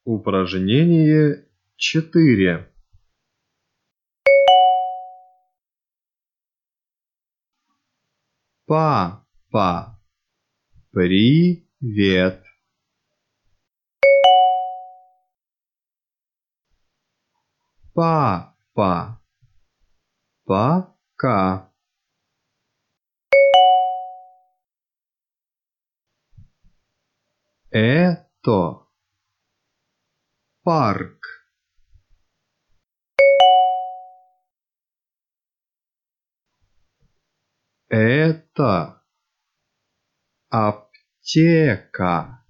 Упражнение 4. Папа, привет. Папа, пока. Это парк. Это аптека.